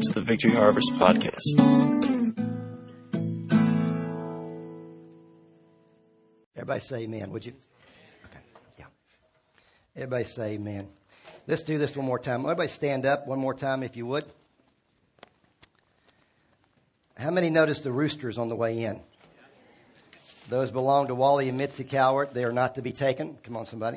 to the Victory Harvest Podcast. Everybody say amen, would you? Okay, yeah. Everybody say amen. Let's do this one more time. Everybody stand up one more time if you would. How many noticed the roosters on the way in? Those belong to Wally and Mitzi Cowart. They are not to be taken. Come on, somebody.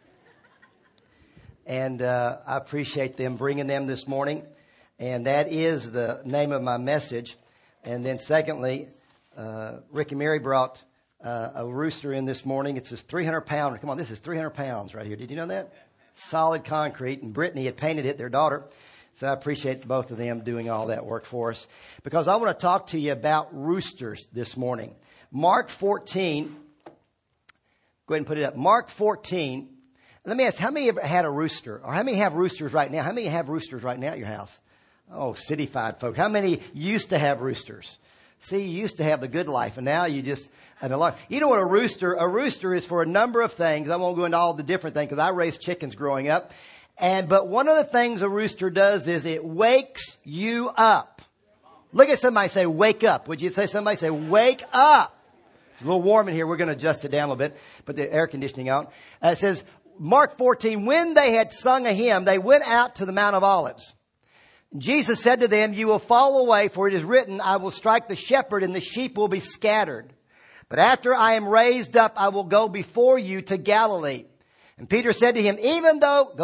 And I appreciate them bringing them this morning. And that is the name of my message. And then secondly, Rick and Mary brought a rooster in this morning. It's this 300-pounder. Come on, this is 300 pounds right here. Did you know that? Solid concrete. And Brittany had painted it, their daughter. So I appreciate both of them doing all that work for us. Because I want to talk to you about roosters this morning. Mark 14. Go ahead and put it up. Mark 14. Let me ask, how many ever had a rooster? Or how many have roosters right now? How many have roosters right now at your house? Oh, city-fied folk. How many used to have roosters? See, you used to have the good life, and now you just an alarm. You know what a rooster is for a number of things. I won't go into all the different things because I raised chickens growing up. But one of the things a rooster does is it wakes you up. Look at somebody say, wake up. Would you say somebody say, wake up? It's a little warm in here. We're going to adjust it down a little bit, put the air conditioning on. It says, Mark 14, when they had sung a hymn, they went out to the Mount of Olives. Jesus said to them, you will fall away, for it is written, I will strike the shepherd and the sheep will be scattered. But after I am raised up, I will go before you to Galilee. And Peter said to him, even though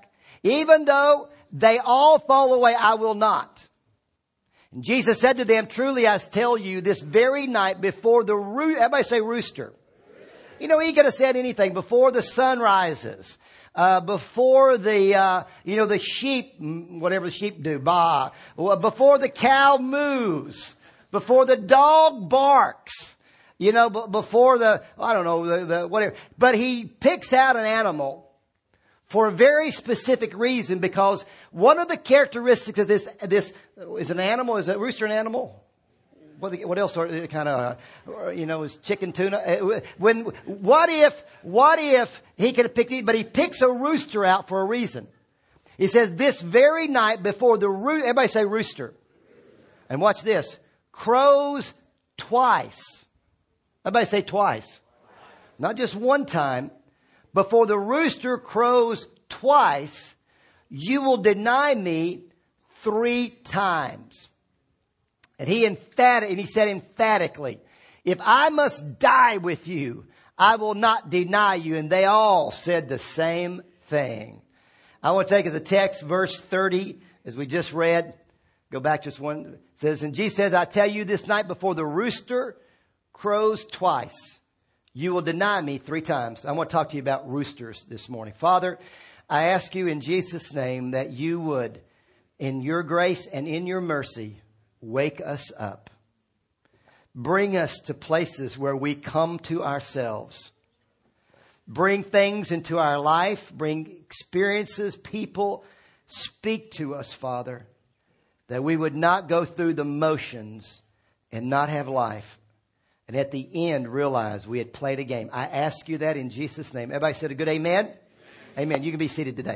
they all fall away, I will not. And Jesus said to them, truly I tell you, this very night before the everybody say rooster. You know, he could have said anything. Before the sun rises. Before the sheep, whatever the sheep do, baa. Before the cow moos. Before the dog barks. You know, before the whatever. But he picks out an animal for a very specific reason, because one of the characteristics of this is an animal. Is a rooster an animal? What else are kind of, is chicken tuna? What if he could have picked it, but he picks a rooster out for a reason. He says, this very night before the rooster, everybody say rooster. And watch this, crows twice. Everybody say twice. Not just one time. Before the rooster crows twice, you will deny me 3 times. And he said emphatically, if I must die with you, I will not deny you. And they all said the same thing. I want to take as a text verse 30, as we just read. Go back just one. It says, and Jesus says, I tell you this night before the rooster crows twice, you will deny me 3 times. I want to talk to you about roosters this morning. Father, I ask you in Jesus' name that you would, in your grace and in your mercy, wake us up. Bring us to places where we come to ourselves. Bring things into our life. Bring experiences, people. Speak to us, Father, that we would not go through the motions and not have life. And at the end, realize we had played a game. I ask you that in Jesus' name. Everybody said a good amen? Amen. Amen. You can be seated today.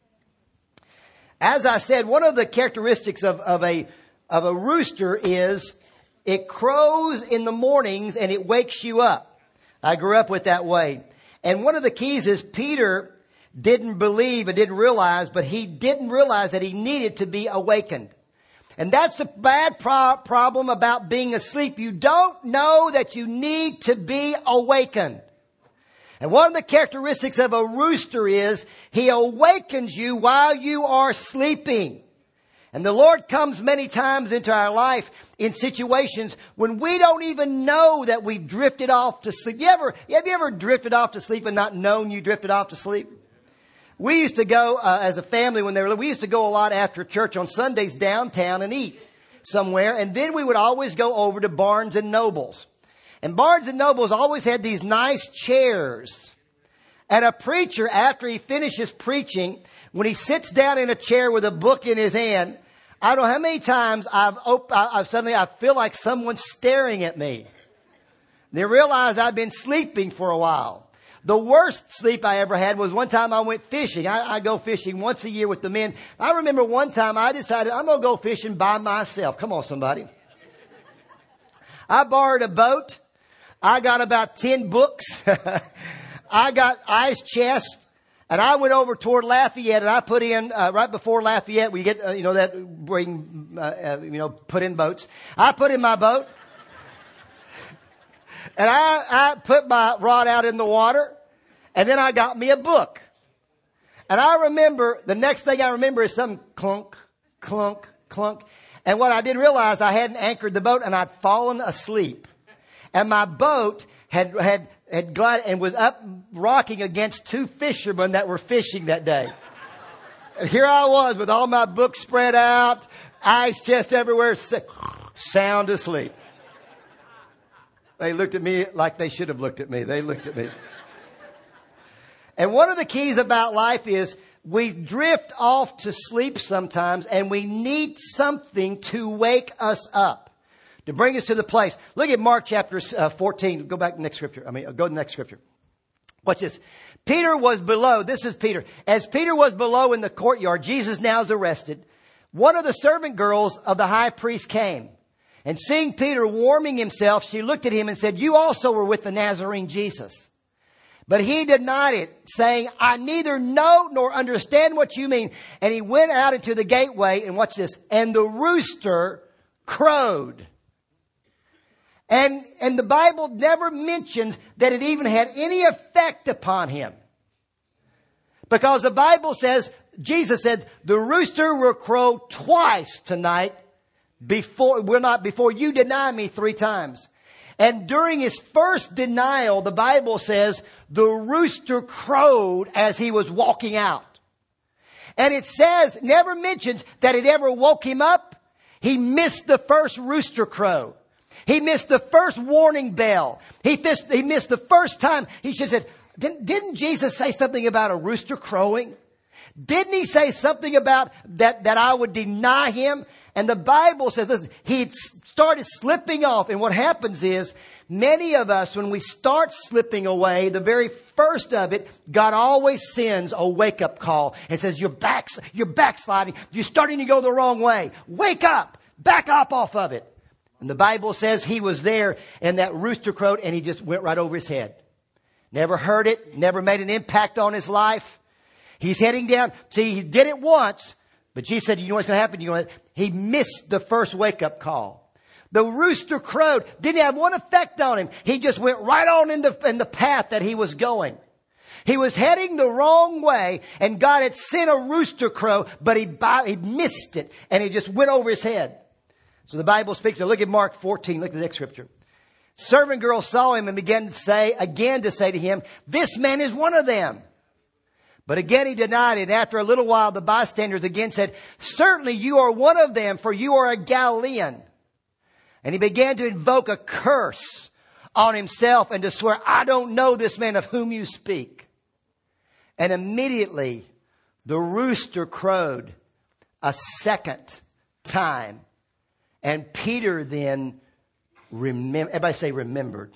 As I said, one of the characteristics of a rooster is it crows in the mornings and it wakes you up. I grew up with that way. And one of the keys is Peter didn't believe and didn't realize, but he didn't realize that he needed to be awakened. And that's the bad problem about being asleep. You don't know that you need to be awakened. And one of the characteristics of a rooster is he awakens you while you are sleeping. And the Lord comes many times into our life in situations when we don't even know that we've drifted off to sleep. Have you ever drifted off to sleep and not known you drifted off to sleep? We used to go as a family we used to go a lot after church on Sundays downtown and eat somewhere. And then we would always go over to Barnes and Nobles. And Barnes and Nobles always had these nice chairs. And a preacher, after he finishes preaching, when he sits down in a chair with a book in his hand, I don't know how many times I feel like someone's staring at me. They realize I've been sleeping for a while. The worst sleep I ever had was one time I went fishing. I go fishing once a year with the men. I remember one time I decided I'm going to go fishing by myself. Come on, somebody. I borrowed a boat. I got about 10 books. I got ice chest. And I went over toward Lafayette, and I put in, right before Lafayette, we get, that bring, put in boats. I put in my boat. And I put my rod out in the water. And then I got me a book. And I remember, the next thing I remember is some clunk, clunk, clunk. And what I didn't realize, I hadn't anchored the boat, and I'd fallen asleep. And my boat had glided and was up rocking against two fishermen that were fishing that day. And here I was with all my books spread out, ice chest everywhere, sound asleep. They looked at me like they should have looked at me. They looked at me. And one of the keys about life is we drift off to sleep sometimes, and we need something to wake us up, to bring us to the place. Look at Mark chapter 14. Go back to the next scripture. Go to the next scripture. Watch this. Peter was below. This is Peter. As Peter was below in the courtyard, Jesus now is arrested. One of the servant girls of the high priest came. And seeing Peter warming himself, she looked at him and said, "You also were with the Nazarene Jesus." But he denied it, saying, "I neither know nor understand what you mean." And he went out into the gateway, and watch this, and the rooster crowed. And the Bible never mentions that it even had any effect upon him. Because the Bible says, Jesus said, the rooster will crow twice tonight before you deny me 3 times. And during his first denial, the Bible says, the rooster crowed as he was walking out. And it says, never mentions that it ever woke him up. He missed the first rooster crow. He missed the first warning bell. He missed the first time. He should have said, didn't Jesus say something about a rooster crowing? Didn't he say something about that I would deny him? And the Bible says, listen, he started slipping off. And what happens is, many of us, when we start slipping away, the very first of it, God always sends a wake-up call and says, you're backsliding. You're starting to go the wrong way. Wake up. Back up off of it. And the Bible says he was there and that rooster crowed and he just went right over his head. Never heard it. Never made an impact on his life. He's heading down. See, he did it once, but Jesus said, you know what's going to happen? He missed the first wake-up call. The rooster crowed. Didn't have one effect on him. He just went right on in the path that he was going. He was heading the wrong way, and God had sent a rooster crow, but he missed it, and it just went over his head. So the Bible speaks. Now look at Mark 14. Look at the next scripture. Servant girl saw him and began to say to him, "This man is one of them." But again he denied it. And after a little while, the bystanders again said, "Certainly you are one of them, for you are a Galilean." And he began to invoke a curse on himself and to swear, "I don't know this man of whom you speak." And immediately the rooster crowed a second time. And Peter then remembered. Everybody say remembered.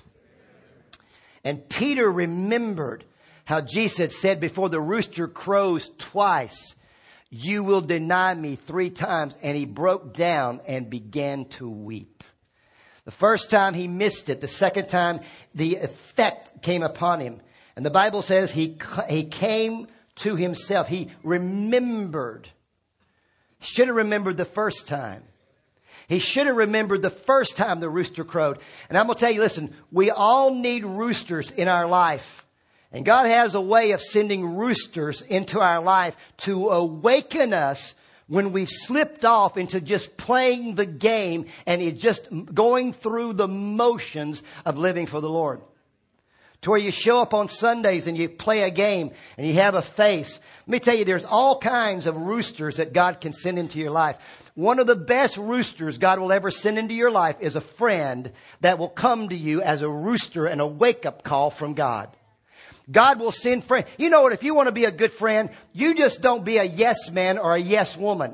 And Peter remembered how Jesus had said, before the rooster crows twice, you will deny me 3 times. And he broke down and began to weep. The first time he missed it. The second time the effect came upon him. And the Bible says he came to himself. He remembered. Should have remembered the first time. He should have remembered the first time the rooster crowed. And I'm going to tell you, listen, we all need roosters in our life. And God has a way of sending roosters into our life to awaken us when we've slipped off into just playing the game and it just going through the motions of living for the Lord. To where you show up on Sundays and you play a game and you have a face. Let me tell you, there's all kinds of roosters that God can send into your life. One of the best roosters God will ever send into your life is a friend that will come to you as a rooster and a wake-up call from God. God will send friends. You know what? If you want to be a good friend, you just don't be a yes man or a yes woman.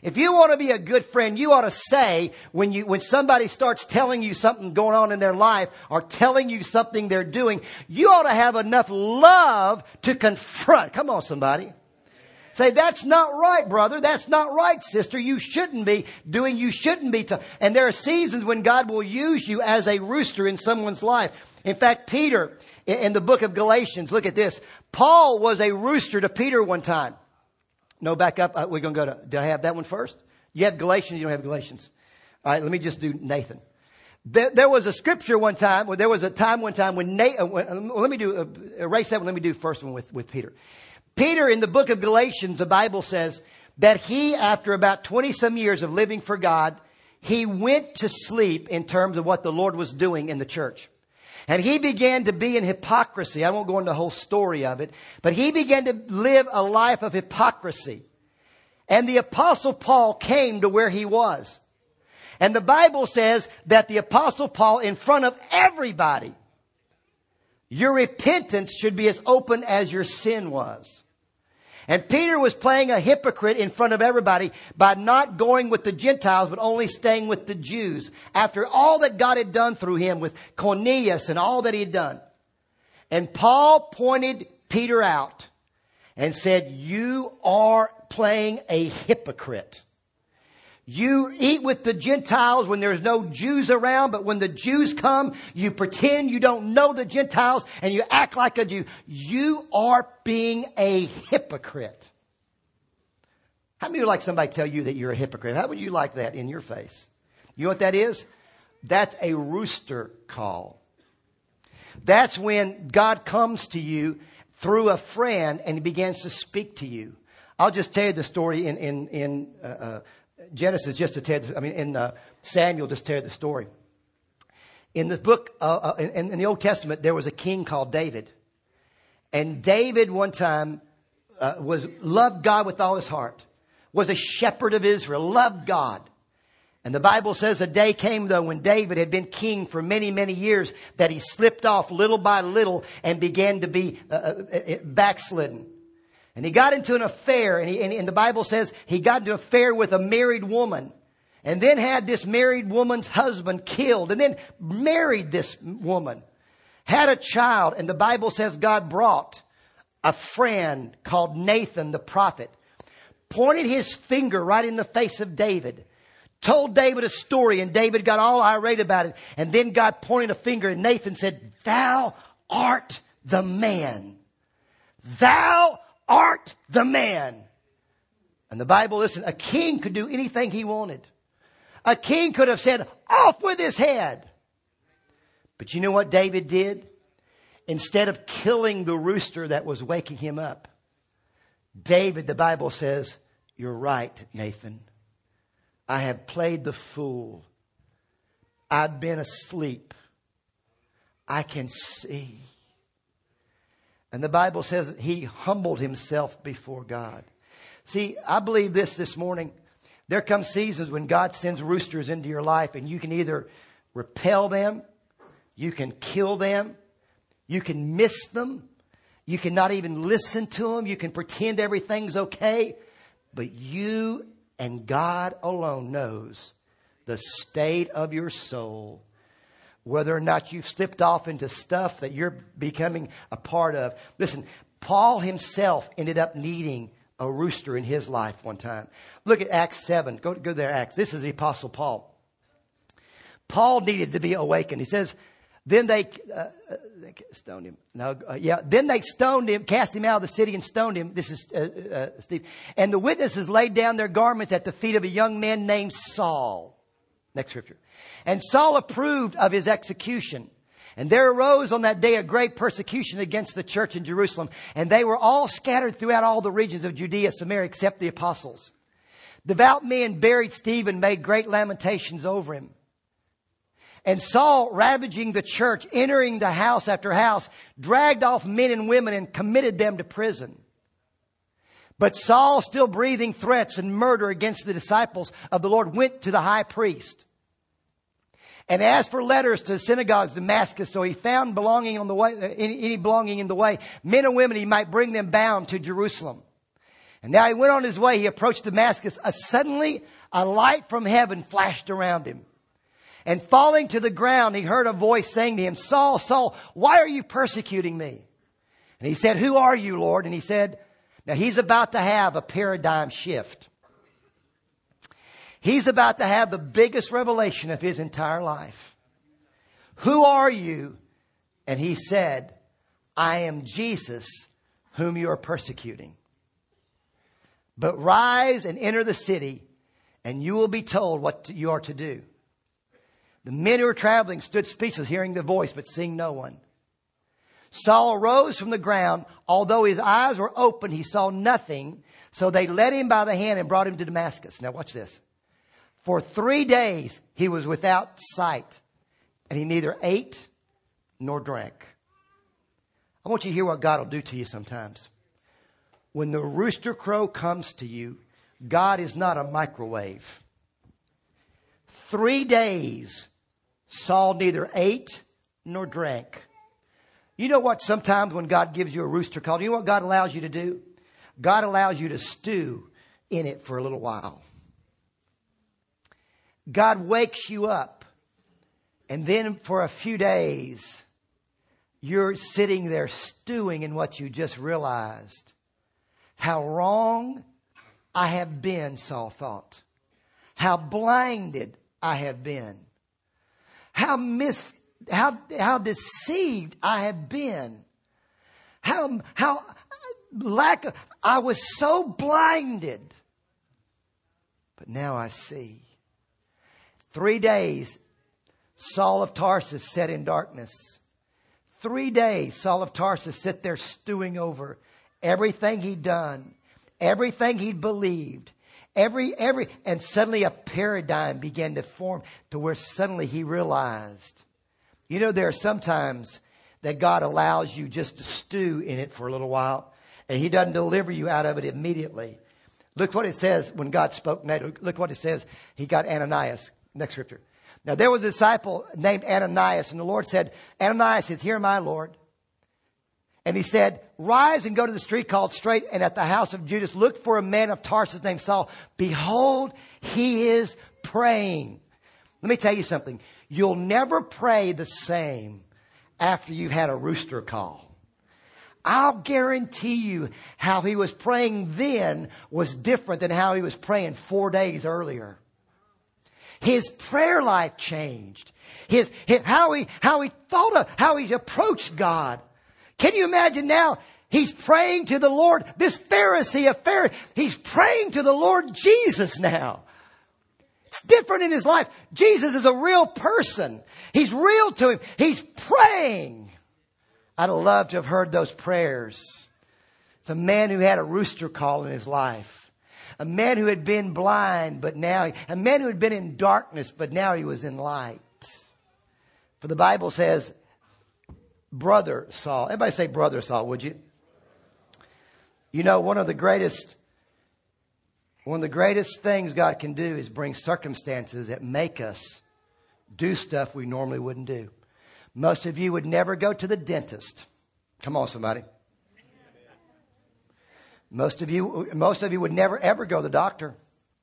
If you want to be a good friend, you ought to say when somebody starts telling you something going on in their life or telling you something they're doing, you ought to have enough love to confront. Come on, somebody. Say, that's not right, brother. That's not right, sister. You shouldn't be doing, and there are seasons when God will use you as a rooster in someone's life. In fact, Peter, in the book of Galatians, look at this. Paul was a rooster to Peter one time. No, back up. We're going to go to, do I have that one first? You have Galatians, you don't have Galatians. All right, let me just do Nathan. There was a scripture one time, there was a time one time when let me do, erase that one, let me do the first one with Peter. Peter, in the book of Galatians, the Bible says that he, after about 20 some years of living for God, he went to sleep in terms of what the Lord was doing in the church. And he began to be in hypocrisy. I won't go into the whole story of it, but he began to live a life of hypocrisy. And the Apostle Paul came to where he was. And the Bible says that the Apostle Paul, in front of everybody, your repentance should be as open as your sin was. And Peter was playing a hypocrite in front of everybody by not going with the Gentiles, but only staying with the Jews. After all that God had done through him with Cornelius and all that he had done. And Paul pointed Peter out and said, you are playing a hypocrite. You eat with the Gentiles when there's no Jews around, but when the Jews come, you pretend you don't know the Gentiles and you act like a Jew. You are being a hypocrite. How many would like somebody to tell you that you're a hypocrite? How would you like that in your face? You know what that is? That's a rooster call. That's when God comes to you through a friend and he begins to speak to you. I'll just tell you the story in Genesis, just to tell you, in Samuel, just to tell you the story. In the book, in the Old Testament, there was a king called David. And David one time loved God with all his heart, was a shepherd of Israel, loved God. And the Bible says a day came, though, when David had been king for many, many years, that he slipped off little by little and began to be backslidden. And he got into an affair, and the Bible says he got into an affair with a married woman, and then had this married woman's husband killed, and then married this woman, had a child, and the Bible says God brought a friend called Nathan the prophet, pointed his finger right in the face of David, told David a story, and David got all irate about it, and then God pointed a finger, and Nathan said, "Thou art the man. Thou art the man." And the Bible, listen, a king could do anything he wanted. A king could have said, "Off with his head." But you know what David did? Instead of killing the rooster that was waking him up, David, the Bible says, "You're right, Nathan. I have played the fool. I've been asleep. I can see." And the Bible says he humbled himself before God. See, I believe this morning. There come seasons when God sends roosters into your life, and you can either repel them, you can kill them, you can miss them, you can not even listen to them, you can pretend everything's okay, but you and God alone knows the state of your soul. Whether or not you've slipped off into stuff that you're becoming a part of. Listen, Paul himself ended up needing a rooster in his life one time. Look at Acts 7. Go there, Acts. This is the Apostle Paul. Paul needed to be awakened. He says, then they stoned him. Then they stoned him, cast him out of the city and stoned him. This is Steve. And the witnesses laid down their garments at the feet of a young man named Saul. Next scripture. And Saul approved of his execution. And there arose on that day a great persecution against the church in Jerusalem. And they were all scattered throughout all the regions of Judea, Samaria, except the apostles. Devout men buried Stephen, made great lamentations over him. And Saul, ravaging the church, entering the house after house, dragged off men and women and committed them to prison. But Saul, still breathing threats and murder against the disciples of the Lord, went to the high priest and asked for letters to the synagogues of Damascus, so he found belonging on the way, any belonging in the way, men and women, he might bring them bound to Jerusalem. And now he went on his way. He approached Damascus. Suddenly, a light from heaven flashed around him. And falling to the ground, he heard a voice saying to him, Saul, Saul, why are you persecuting me? And he said, who are you, Lord? And he said, now he's about to have a paradigm shift. He's about to have the biggest revelation of his entire life. Who are you? And he said, I am Jesus, whom you are persecuting. But rise and enter the city, and you will be told what you are to do. The men who were traveling stood speechless, hearing the voice, but seeing no one. Saul arose from the ground. Although his eyes were open, he saw nothing. So they led him by the hand and brought him to Damascus. Now watch this. For 3 days he was without sight, and he neither ate nor drank. I want you to hear what God will do to you sometimes. When the rooster crow comes to you, God is not a microwave. 3 days Saul neither ate nor drank. You know what? Sometimes when God gives you a rooster call, you know what God allows you to do? God allows you to stew in it for a little while. God wakes you up, and then for a few days, you're sitting there stewing in what you just realized. How wrong I have been, Saul thought. How blinded I have been. How deceived I have been. I was so blinded. But now I see. 3 days, Saul of Tarsus sat in darkness. 3 days, Saul of Tarsus sat there stewing over everything he'd done, everything he'd believed, and suddenly a paradigm began to form to where suddenly he realized, you know, there are some times that God allows you just to stew in it for a little while, and he doesn't deliver you out of it immediately. Look what it says when God spoke. Look what it says. He got Ananias. Next scripture. Now there was a disciple named Ananias, and the Lord said, Ananias is here, my Lord. And he said, rise and go to the street called Straight, and at the house of Judas, look for a man of Tarsus named Saul. Behold, he is praying. Let me tell you something. You'll never pray the same after you've had a rooster call. I'll guarantee you how he was praying then was different than how he was praying 4 days earlier. His prayer life changed. How he approached God. Can you imagine now? He's praying to the Lord. This Pharisee of Pharisees, he's praying to the Lord Jesus now. It's different in his life. Jesus is a real person. He's real to him. He's praying. I'd have loved to have heard those prayers. It's a man who had a rooster call in his life. A man who had been blind, a man who had been in darkness, but now he was in light. For the Bible says, brother Saul. Everybody say brother Saul, would you? You know, one of the greatest things God can do is bring circumstances that make us do stuff we normally wouldn't do. Most of you would never go to the dentist. Come on, somebody. Most of you would never ever go to the doctor.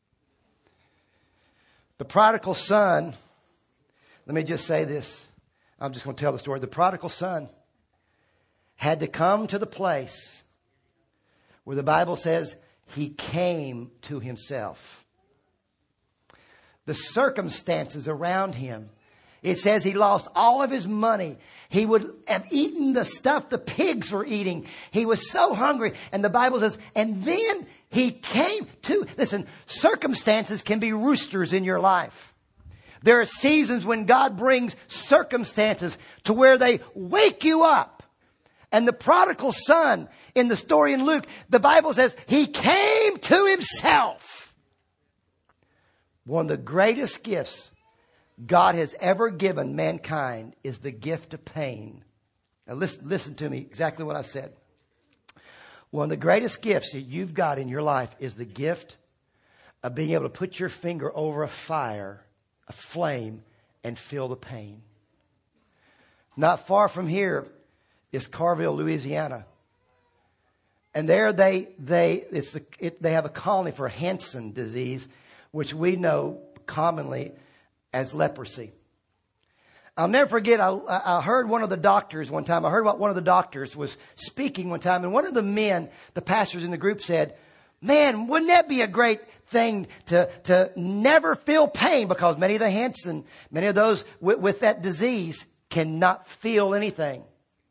The prodigal son, let me just say this. I'm just going to tell the story. The prodigal son had to come to the place where the Bible says he came to himself. The circumstances around him. It says he lost all of his money. He would have eaten the stuff the pigs were eating. He was so hungry. And the Bible says, and then he came to, listen, circumstances can be roosters in your life. There are seasons when God brings circumstances to where they wake you up. And the prodigal son in the story in Luke, the Bible says he came to himself. One of the greatest gifts God has ever given mankind is the gift of pain. Now listen to me exactly what I said. One of the greatest gifts that you've got in your life is the gift of being able to put your finger over a fire, a flame, and feel the pain. Not far from here is Carville, Louisiana. And there they have a colony for Hansen disease, which we know commonly as leprosy. I'll never forget, I heard one of the doctors one time. I heard what one of the doctors was speaking one time. And one of the men, the pastors in the group said, man, wouldn't that be a great thing to never feel pain? Because many of those with that disease cannot feel anything.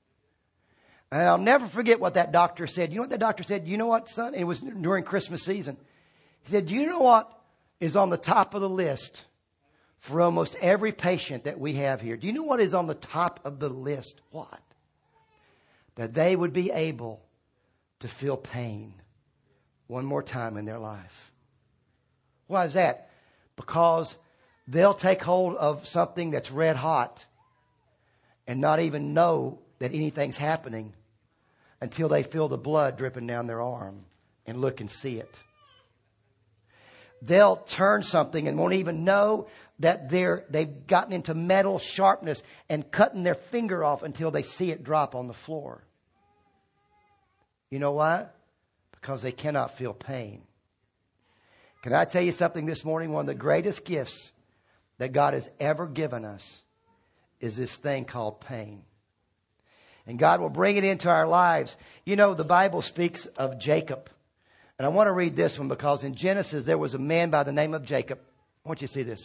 And I'll never forget what that doctor said. You know what that doctor said? You know what, son? It was during Christmas season. He said, do you know what is on the top of the list for almost every patient that we have here? Do you know what is on the top of the list? What? That they would be able to feel pain one more time in their life. Why is that? Because they'll take hold of something that's red hot and not even know that anything's happening until they feel the blood dripping down their arm and look and see it. They'll turn something and won't even know that they've gotten into metal sharpness and cutting their finger off until they see it drop on the floor. You know why? Because they cannot feel pain. Can I tell you something this morning? One of the greatest gifts that God has ever given us is this thing called pain. And God will bring it into our lives. You know, the Bible speaks of Jacob. And I want to read this one because in Genesis there was a man by the name of Jacob. I want you to see this.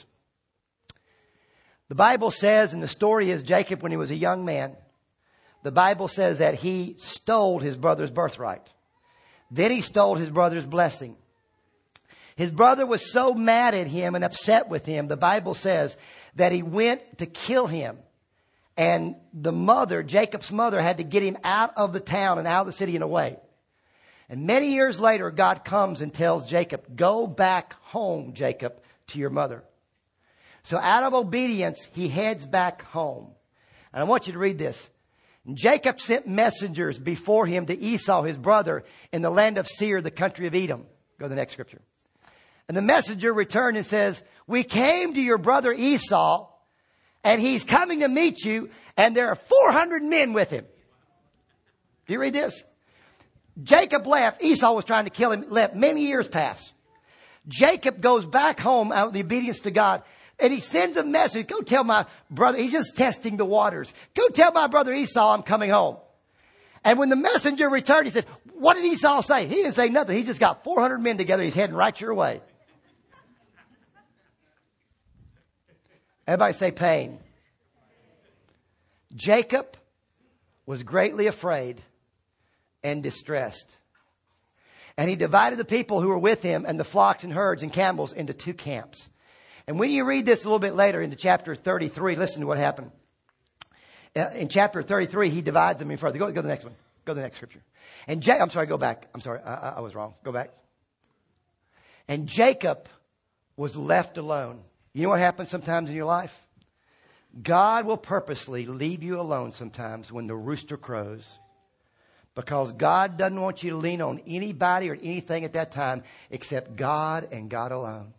The Bible says, and the story is Jacob when he was a young man, the Bible says that he stole his brother's birthright. Then he stole his brother's blessing. His brother was so mad at him and upset with him, the Bible says that he went to kill him. And the mother, Jacob's mother, had to get him out of the town and out of the city and away. And many years later, God comes and tells Jacob, go back home, Jacob, to your mother. So out of obedience, he heads back home. And I want you to read this. And Jacob sent messengers before him to Esau, his brother, in the land of Seir, the country of Edom. Go to the next scripture. And the messenger returned and says, we came to your brother Esau, and he's coming to meet you, and there are 400 men with him. Do you read this? Jacob left. Esau was trying to kill him. Left. Many years pass. Jacob goes back home out of the obedience to God. And he sends a message. Go tell my brother. He's just testing the waters. Go tell my brother Esau I'm coming home. And when the messenger returned, he said, what did Esau say? He didn't say nothing. He just got 400 men together. He's heading right your way. Everybody say pain. Jacob was greatly afraid and distressed. And he divided the people who were with him and the flocks and herds and camels into two camps. And when you read this a little bit later into chapter 33, listen to what happened. In chapter 33, he divides them in further. Go to the next one. Go to the next scripture. And I'm sorry, go back. I'm sorry, I was wrong. Go back. And Jacob was left alone. You know what happens sometimes in your life? God will purposely leave you alone sometimes when the rooster crows. Because God doesn't want you to lean on anybody or anything at that time except God and God alone.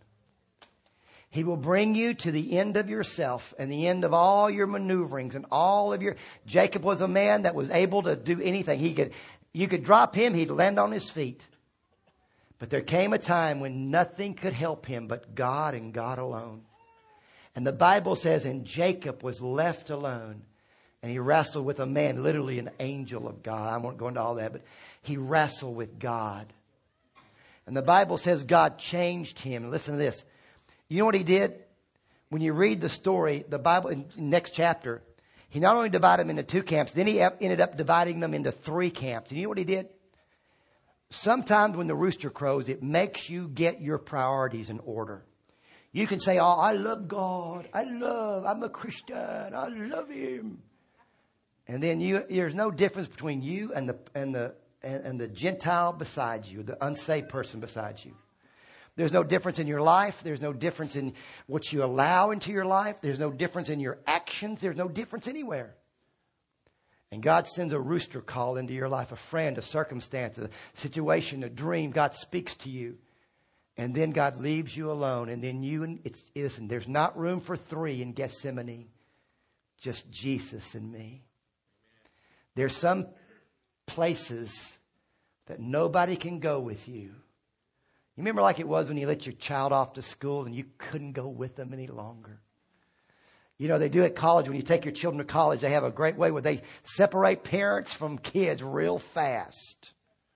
He will bring you to the end of yourself and the end of all your maneuverings and all of your... Jacob was a man that was able to do anything. You could drop him, he'd land on his feet. But there came a time when nothing could help him but God and God alone. And the Bible says, and Jacob was left alone. And he wrestled with a man, literally an angel of God. I won't go into all that, but he wrestled with God. And the Bible says God changed him. Listen to this. You know what he did? When you read the story, the Bible, in the next chapter, he not only divided them into two camps, then he ended up dividing them into three camps. And you know what he did? Sometimes when the rooster crows, it makes you get your priorities in order. You can say, oh, I love God. I'm a Christian. I love him. And then there's no difference between you and the Gentile beside you, the unsaved person beside you. There's no difference in your life. There's no difference in what you allow into your life. There's no difference in your actions. There's no difference anywhere. And God sends a rooster call into your life, a friend, a circumstance, a situation, a dream. God speaks to you. And then God leaves you alone. And then listen, there's not room for three in Gethsemane. Just Jesus and me. There's some places that nobody can go with you. You remember like it was when you let your child off to school and you couldn't go with them any longer. You know, they do at college. When you take your children to college, they have a great way where they separate parents from kids real fast.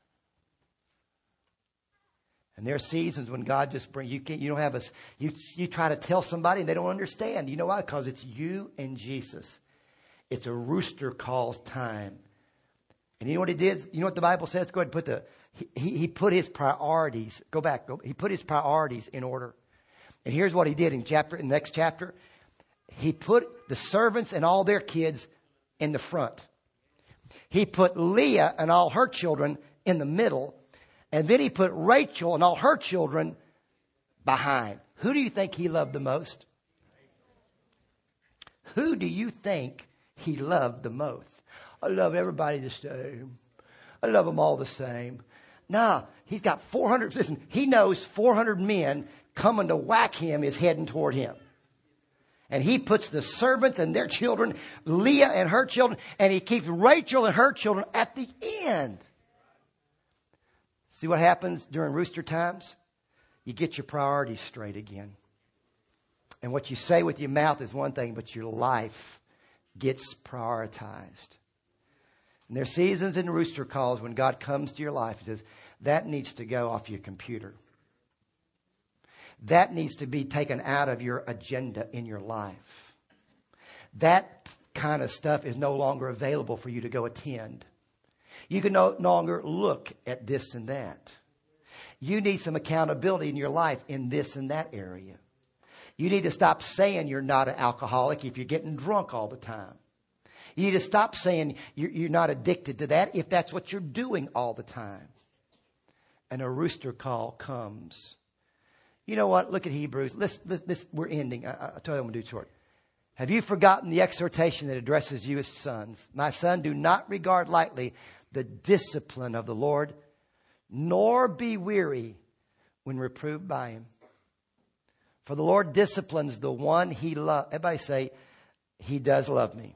And there are seasons when God just brings, you don't have you try to tell somebody and they don't understand. You know why? Because it's you and Jesus. It's a rooster calls time. And you know what he did? You know what the Bible says? Go ahead and put he put his priorities. He put his priorities in order. And here's what he did in the next chapter. He put the servants and all their kids in the front. He put Leah and all her children in the middle. And then he put Rachel and all her children behind. Who do you think he loved the most? Who do you think he loved the most? I love everybody the same. I love them all the same. Nah, he's got 400. Listen, he knows 400 men coming to whack him is heading toward him. And he puts the servants and their children, Leah and her children, and he keeps Rachel and her children at the end. See what happens during rooster times? You get your priorities straight again. And what you say with your mouth is one thing, but your life gets prioritized. And there are seasons in rooster calls when God comes to your life and says, that needs to go off your computer. That needs to be taken out of your agenda in your life. That kind of stuff is no longer available for you to go attend. You can no longer look at this and that. You need some accountability in your life in this and that area. You need to stop saying you're not an alcoholic if you're getting drunk all the time. You need to stop saying you're not addicted to that if that's what you're doing all the time. And a rooster call comes. You know what? Look at Hebrews. We're ending. I'll tell you I'm going to do it short. Have you forgotten the exhortation that addresses you as sons? My son, do not regard lightly the discipline of the Lord, nor be weary when reproved by him. For the Lord disciplines the one he loves. Everybody say, he does love me.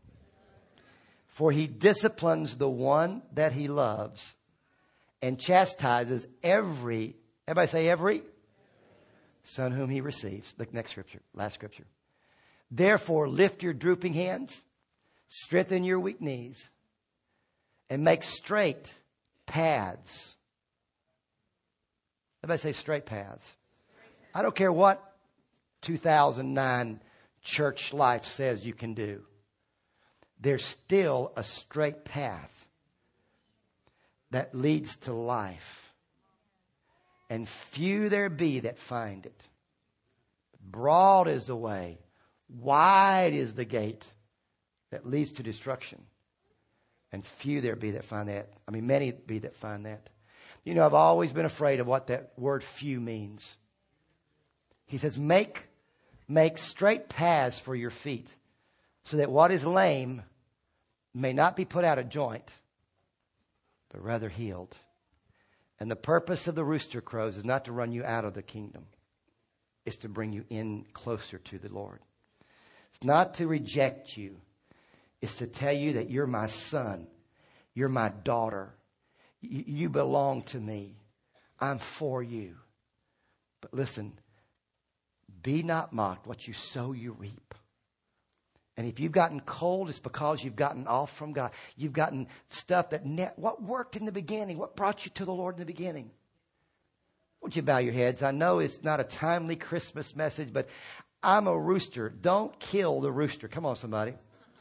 For he disciplines the one that he loves and chastises everybody say every son whom he receives. Look, next scripture, last scripture. Therefore, lift your drooping hands, strengthen your weak knees, and make straight paths. Everybody say straight paths. I don't care what 2009 church life says you can do. There's still a straight path that leads to life. And few there be that find it. Broad is the way. Wide is the gate that leads to destruction. And few there be that find that. Many be that find that. You know, I've always been afraid of what that word few means. He says, make straight paths for your feet, so that what is lame may not be put out of joint, but rather healed. And the purpose of the rooster crows is not to run you out of the kingdom. It's to bring you in closer to the Lord. It's not to reject you. It's to tell you that you're my son. You're my daughter. You belong to me. I'm for you. But listen, be not mocked. What you sow, you reap. And if you've gotten cold, it's because you've gotten off from God. You've gotten stuff what worked in the beginning? What brought you to the Lord in the beginning? Won't you bow your heads? I know it's not a timely Christmas message, but I'm a rooster. Don't kill the rooster. Come on, somebody.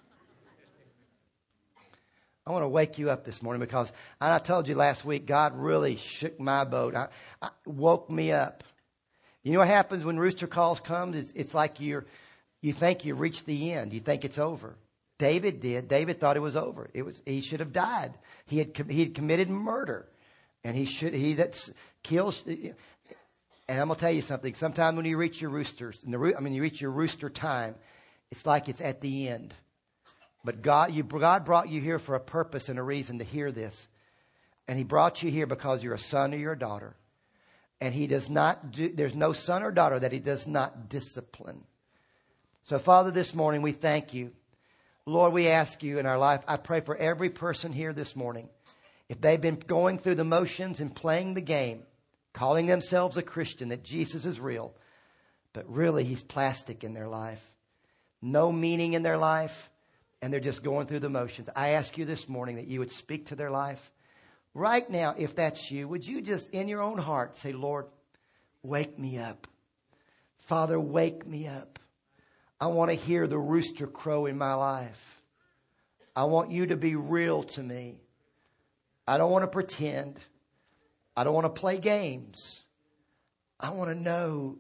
I want to wake you up this morning because I told you last week, God really shook my boat. I woke me up. You know what happens when rooster calls comes? It's like you think you reached the end. You think it's over. David did. David thought it was over. He should have died. He had committed murder, and he that kills. And I'm gonna tell you something. Sometimes when you reach your you reach your rooster time, it's like it's at the end. But God brought you here for a purpose and a reason to hear this, and He brought you here because you're a son or you're a daughter, and He does not there's no son or daughter that He does not discipline. So, Father, this morning we thank you. Lord, we ask you in our life, I pray for every person here this morning. If they've been going through the motions and playing the game, calling themselves a Christian, that Jesus is real, but really He's plastic in their life, no meaning in their life, and they're just going through the motions, I ask you this morning that you would speak to their life. Right now, if that's you, would you just in your own heart say, Lord, wake me up. Father, wake me up. I want to hear the rooster crow in my life. I want you to be real to me. I don't want to pretend. I don't want to play games. I want to know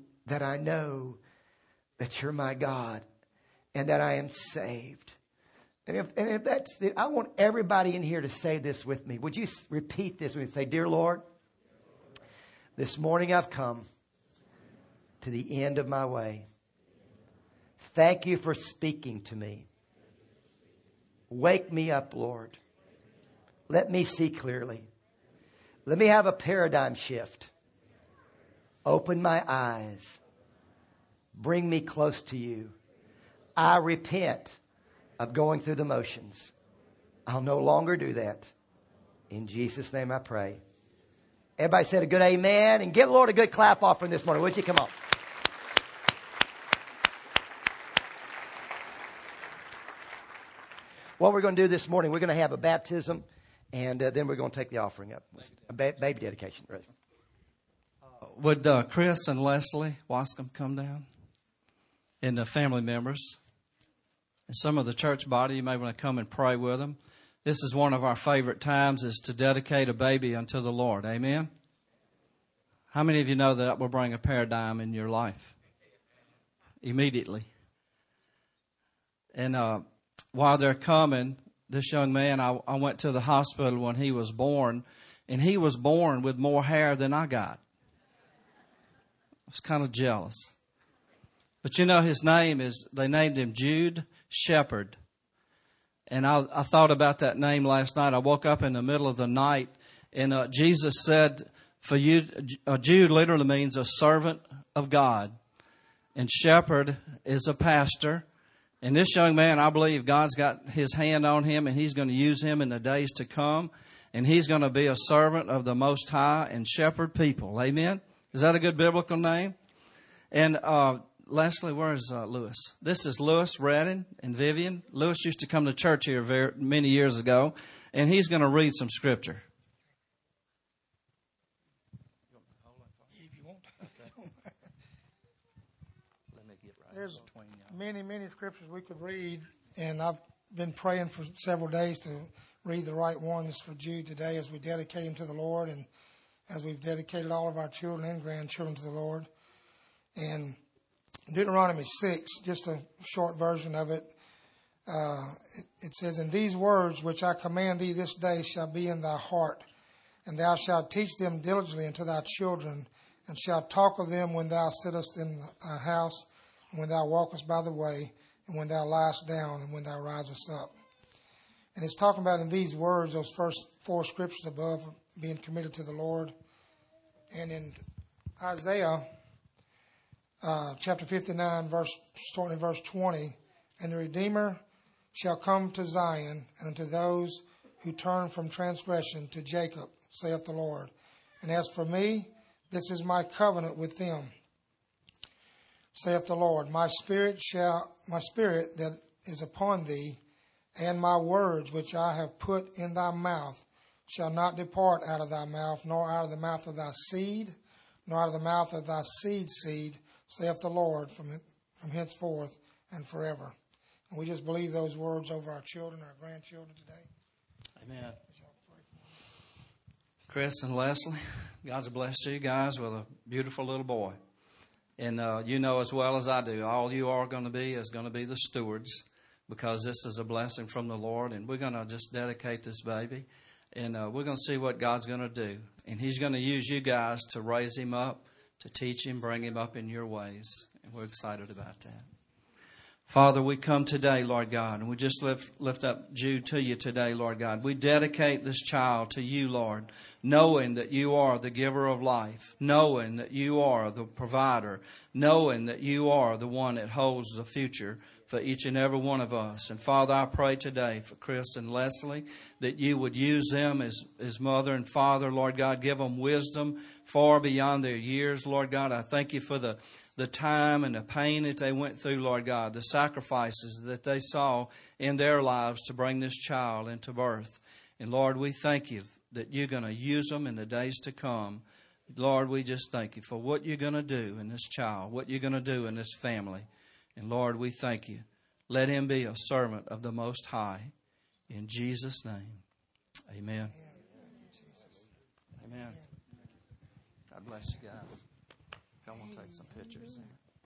that you're my God and that I am saved. And if that's it, I want everybody in here to say this with me. Would you repeat this with me? Say, Dear Lord, this morning I've come to the end of my way. Thank you for speaking to me. Wake me up, Lord. Let me see clearly. Let me have a paradigm shift. Open my eyes. Bring me close to you. I repent of going through the motions. I'll no longer do that. In Jesus' name I pray. Everybody said a good amen. And give the Lord a good clap offering this morning. Would you come on? What we're going to do this morning, we're going to have a baptism, and then we're going to take the offering up. A baby dedication. Right. Would Chris and Leslie Wascom come down? And the family members. And some of the church body, you may want to come and pray with them. This is one of our favorite times, is to dedicate a baby unto the Lord. Amen? How many of you know that will bring a paradigm in your life? Immediately. And while they're coming, this young man, I went to the hospital when he was born, and he was born with more hair than I got. I was kind of jealous. But you know, his name is, they named him Jude Shepherd. And I thought about that name last night. I woke up in the middle of the night, and Jesus said, for you, Jude literally means a servant of God. And shepherd is a pastor. And this young man, I believe God's got His hand on him, and He's going to use him in the days to come. And he's going to be a servant of the Most High and shepherd people. Amen? Is that a good biblical name? And Leslie, where's Lewis? This is Lewis Redding and Vivian. Lewis used to come to church here many years ago, and he's going to read some scripture. If you want. There's many scriptures we could read, and I've been praying for several days to read the right ones for Jude today as we dedicate him to the Lord, and as we've dedicated all of our children and grandchildren to the Lord. And Deuteronomy 6, just a short version of it. It says, And these words which I command thee this day shall be in thy heart, and thou shalt teach them diligently unto thy children, and shalt talk of them when thou sittest in thy house, and when thou walkest by the way, and when thou liest down, and when thou risest up. And it's talking about in these words, those first four scriptures above, being committed to the Lord. And in Isaiah chapter 59, starting in verse 20, And the Redeemer shall come to Zion, and unto those who turn from transgression to Jacob, saith the Lord. And as for me, this is my covenant with them, saith the Lord. My spirit that is upon thee, and my words which I have put in thy mouth shall not depart out of thy mouth, nor out of the mouth of thy seed, nor out of the mouth of thy seed's seed, saith the Lord, from henceforth and forever. And we just believe those words over our children, our grandchildren today. Amen. Chris and Leslie, God's blessed you guys with a beautiful little boy. And you know as well as I do, all you are going to be is going to be the stewards, because this is a blessing from the Lord. And we're going to just dedicate this baby, and we're going to see what God's going to do. And He's going to use you guys to raise him up, to teach him, bring him up in your ways. And we're excited about that. Father, we come today, Lord God, and we just lift up Jude to you today, Lord God. We dedicate this child to you, Lord, knowing that you are the giver of life, knowing that you are the provider, knowing that you are the one that holds the future for each and every one of us. And Father, I pray today for Chris and Leslie that you would use them as mother and father. Lord God, give them wisdom far beyond their years. Lord God, I thank you for the time and the pain that they went through, Lord God, the sacrifices that they saw in their lives to bring this child into birth. And Lord, we thank you that you're going to use them in the days to come. Lord, we just thank you for what you're going to do in this child, what you're going to do in this family. And Lord, we thank you. Let him be a servant of the Most High. In Jesus' name, amen. Amen. God bless you guys. If y'all want to take some pictures.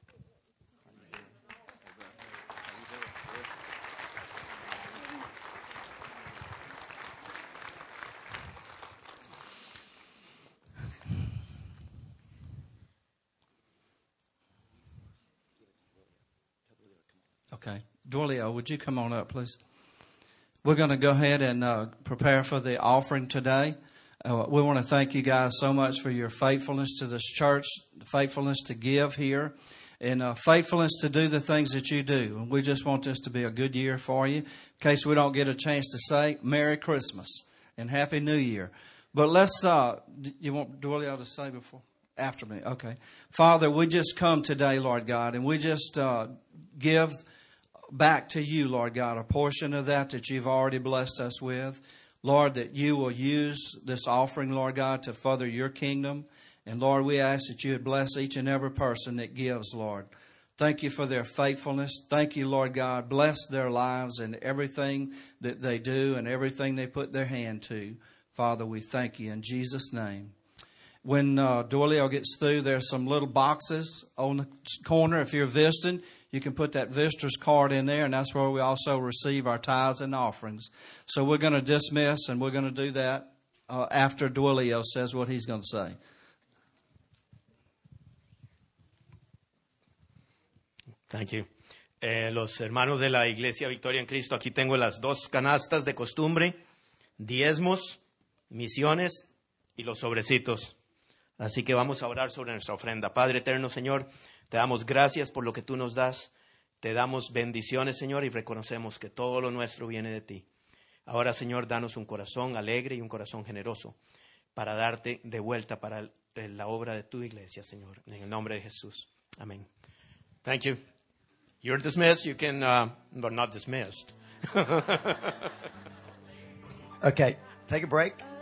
Okay. Dorleo, would you come on up, please? We're going to go ahead and prepare for the offering today. We want to thank you guys so much for your faithfulness to this church, faithfulness to give here, and faithfulness to do the things that you do. And we just want this to be a good year for you. In case we don't get a chance to say Merry Christmas and Happy New Year. But let's, you want Dorleo to say before? After me. Okay. Father, we just come today, Lord God, and we just give back to you, Lord God, a portion of that you've already blessed us with. Lord, that you will use this offering, Lord God, to further your kingdom. And Lord, we ask that you would bless each and every person that gives, Lord. Thank you for their faithfulness. Thank you, Lord God. Bless their lives and everything that they do and everything they put their hand to. Father, we thank you in Jesus' name. When Dorleo gets through, there's some little boxes on the corner. If you're visiting, you can put that visitor's card in there, and that's where we also receive our tithes and offerings. So we're going to dismiss, and we're going to do that after Dorleo says what he's going to say. Thank you. Los hermanos de la Iglesia Victoria en Cristo, aquí tengo las dos canastas de costumbre, diezmos, misiones y los sobrecitos. Así que vamos a orar sobre nuestra ofrenda. Padre eterno, Señor, te damos gracias por lo que tú nos das. Te damos bendiciones, Señor, y reconocemos que todo lo nuestro viene de ti. Ahora, Señor, danos un corazón alegre y un corazón generoso para darte de vuelta para la obra de tu iglesia, Señor. En el nombre de Jesús. Amén. Thank you. You're dismissed. You can, but not dismissed. Okay, take a break.